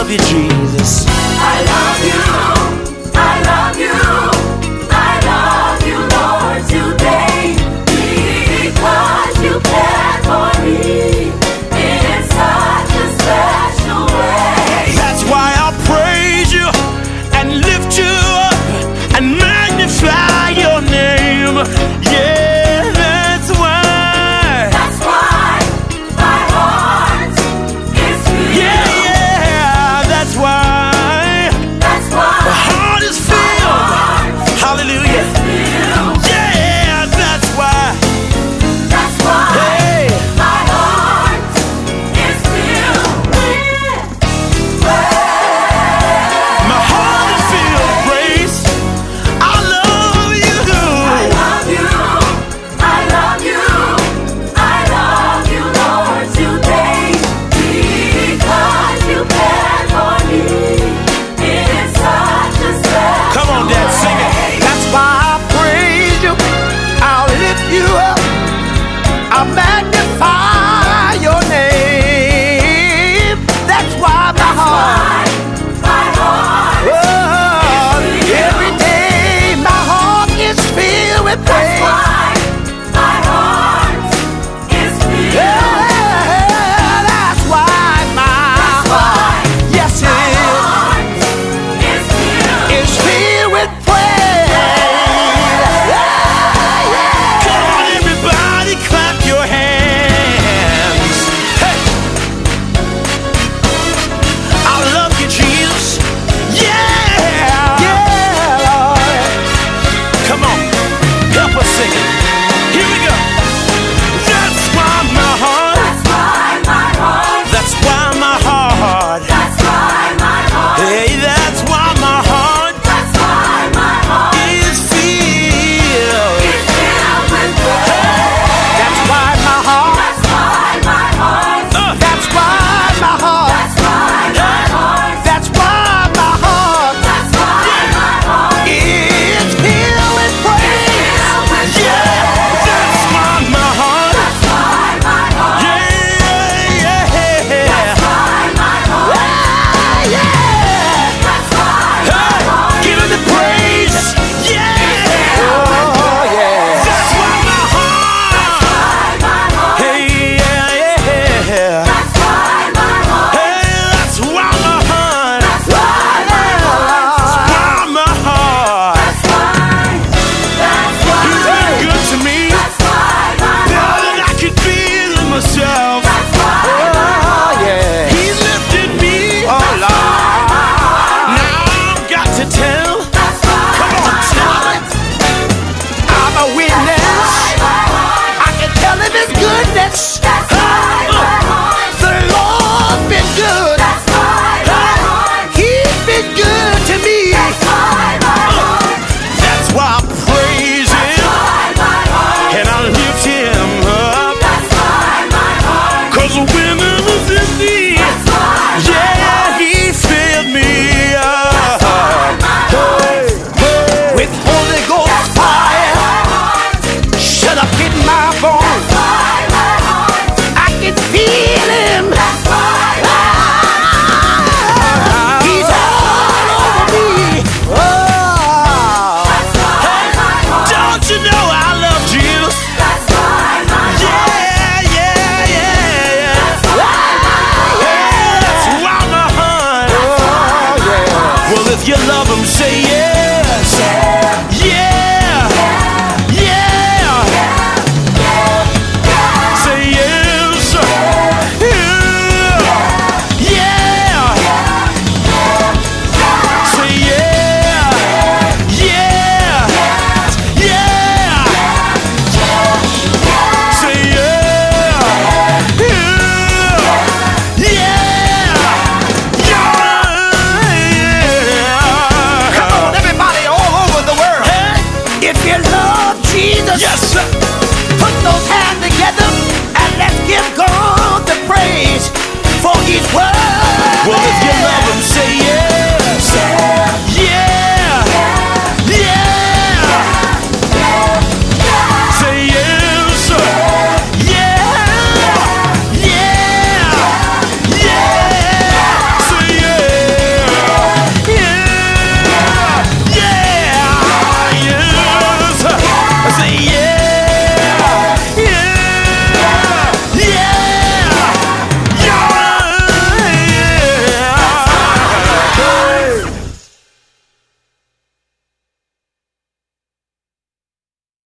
love you, Jesus. I love you. I love you. I love you, Lord, today. Because you cared for me in such a special way. That's why I praise you and lift you up and magnify your name. Yeah, that's why. That's why my heart is filled. Yeah, that's why. That's why My heart is filled. Hallelujah. Yeah, that's why. That's why Hey, my heart is filled with praise. my heart is filled with praise. I love you. I love you. I love you. I love you, Lord, today. Because you cared for me in such a special Come on, Dad, sing it. way. That's why I praise you. I'll lift you up. I'll magnify your name. That's why my heart. My heart Oh, is filled. every day my heart is filled with praise.